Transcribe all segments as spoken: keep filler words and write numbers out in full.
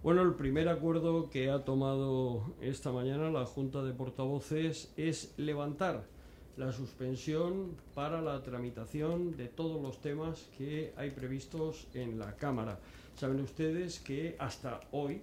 Bueno, el primer acuerdo que ha tomado esta mañana la Junta de Portavoces es levantar la suspensión para la tramitación de todos los temas que hay previstos en la Cámara. Saben ustedes que hasta hoy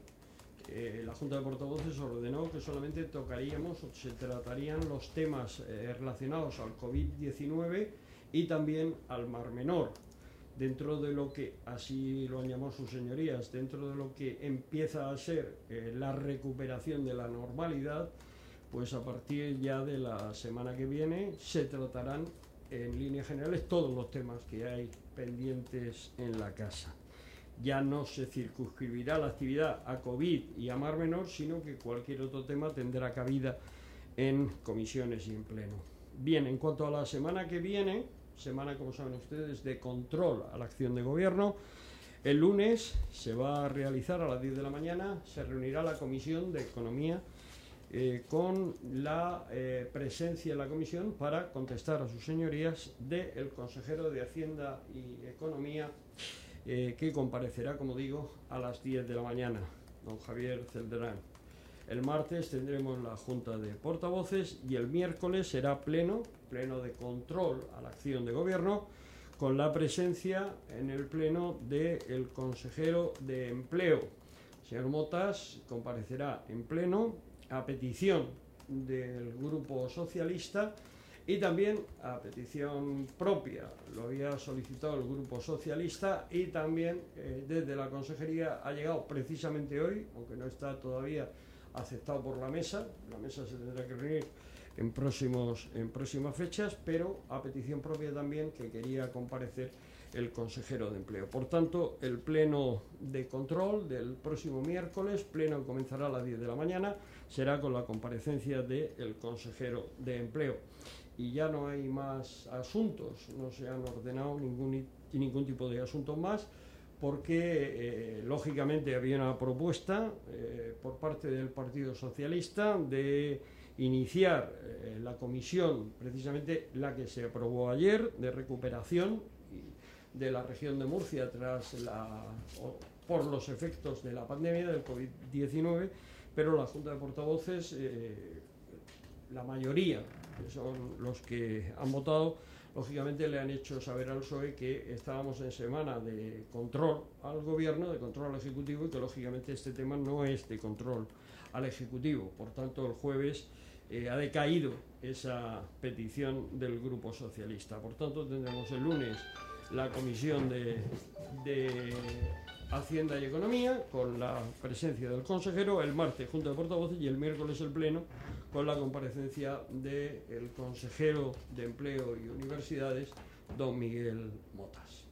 eh, la Junta de Portavoces ordenó que solamente tocaríamos o se tratarían los temas eh, relacionados al COVID diecinueve y también al Mar Menor. Dentro de lo que, así lo han llamado sus señorías, dentro de lo que empieza a ser eh, la recuperación de la normalidad, pues a partir ya de la semana que viene se tratarán en líneas generales todos los temas que hay pendientes en la casa. Ya no se circunscribirá la actividad a COVID y a Mar Menor, sino que cualquier otro tema tendrá cabida en comisiones y en pleno. Bien, en cuanto a la semana que viene, semana, como saben ustedes, de control a la acción de gobierno, el lunes se va a realizar a las diez de la mañana, se reunirá la Comisión de Economía eh, con la eh, presencia en la comisión para contestar a sus señorías del consejero de Hacienda y Economía, eh, que comparecerá, como digo, a las diez de la mañana, don Javier Celderán. El martes tendremos la Junta de Portavoces y el miércoles será pleno, pleno de control a la acción de gobierno, con la presencia en el pleno del consejero de Empleo. El señor Motas comparecerá en pleno a petición del Grupo Socialista y también a petición propia. Lo había solicitado el Grupo Socialista y también eh, desde la Consejería ha llegado precisamente hoy, aunque no está todavía aceptado por la mesa. La mesa se tendrá que reunir en, próximos, en próximas fechas, pero a petición propia también que quería comparecer el consejero de Empleo. Por tanto, el pleno de control del próximo miércoles, pleno que comenzará a las diez de la mañana, será con la comparecencia del consejero de Empleo. Y ya no hay más asuntos, no se han ordenado ningún, ningún tipo de asuntos más, porque eh, lógicamente había una propuesta eh, por parte del Partido Socialista de iniciar eh, la comisión, precisamente la que se aprobó ayer, de recuperación de la región de Murcia tras la, o, por los efectos de la pandemia del COVID diecinueve, pero la Junta de Portavoces, eh, la mayoría, que son los que han votado, lógicamente le han hecho saber al P S O E que estábamos en semana de control al gobierno, de control al Ejecutivo, y que lógicamente este tema no es de control al Ejecutivo. Por tanto, el jueves eh, ha decaído esa petición del Grupo Socialista. Por tanto, tendremos el lunes la Comisión de, de Hacienda y Economía con la presencia del consejero, el martes Junta de Portavoces y el miércoles el pleno con la comparecencia del consejero de Empleo y Universidades, don Miguel Motas.